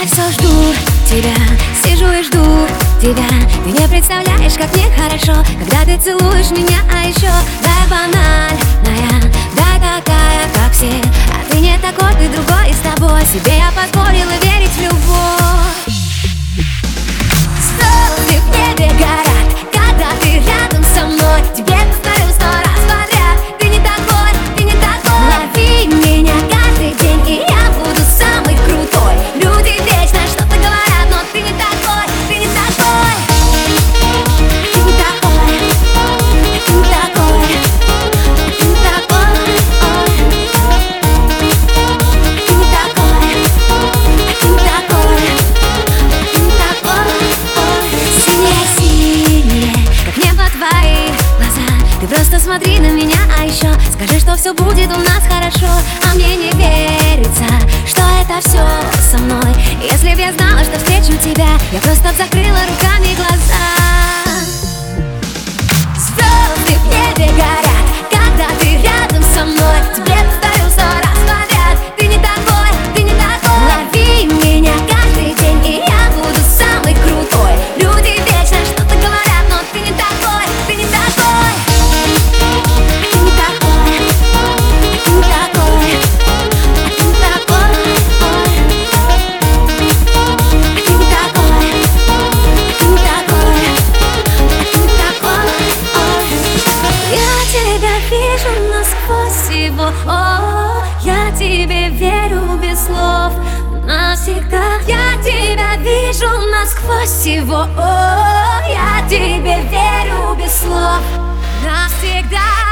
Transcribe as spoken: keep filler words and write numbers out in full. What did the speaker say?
Я все жду тебя, сижу и жду тебя. Ты не представляешь, как мне хорошо, когда ты целуешь меня, а еще дай банальная, дай такая, как все. А ты не такой, ты другой, и с тобой себе я позволила верить в любовь. Звезды в небе горят, когда ты рядом со мной. Тебе повторю сто раз подряд: ты не такой, ты не такой. Лови меня каждый день, и я буду самый крутой. Люди вечно что-то говорят, но ты не такой, ты не такой. Ты не такой, ты не такой, ты не такой. Ты не такой, ты не такой, ты не такой. Синее-синее, как небо твои глаза. Ты просто смотри на меня, а еще скажи, что все будет у нас хорошо. А мне не верится, что это все со мной. Если б я знала, что встречу тебя, я просто б закрыла руками глаза. Звезды в небе горят, когда ты рядом со мной. Тебе повторю сто раз подряд: ты не такой, ты не такой. Лови меня каждый день, и я буду самый крутой. Люди вечно что-то говорят, но ты не такой, ты не такой. Ты не такой, ты не такой, ты не такой. Ты не такой, ты не такой, ты не такой. Я тебя вижу насквозь его, о, я тебе верю без слов навсегда. Я тебя вижу насквозь его, о, я тебе верю без слов навсегда.